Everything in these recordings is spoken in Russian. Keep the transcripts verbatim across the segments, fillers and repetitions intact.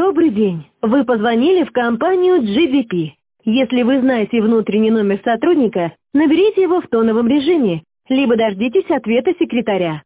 Добрый день. Вы позвонили в компанию джи би пи. Если вы знаете внутренний номер сотрудника, наберите его в тоновом режиме, либо дождитесь ответа секретаря.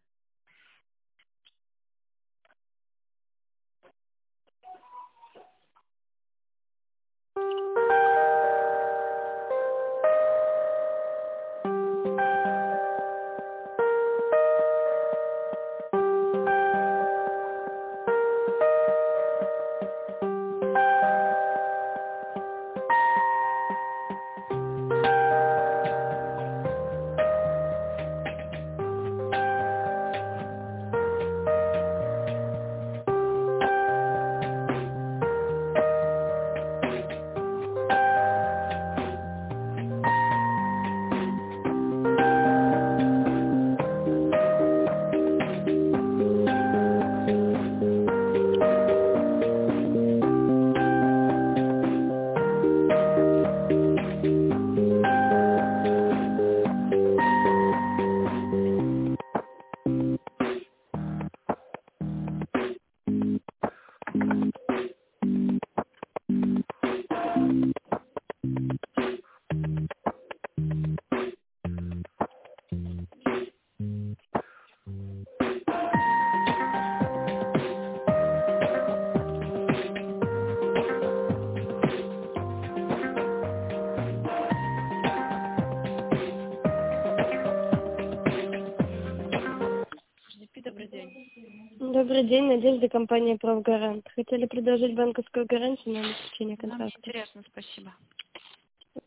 Добрый день. Добрый день, Надежда, компания «Правгарант». Хотели предложить банковскую гарантию на обеспечение Нам не контракта. интересно, спасибо.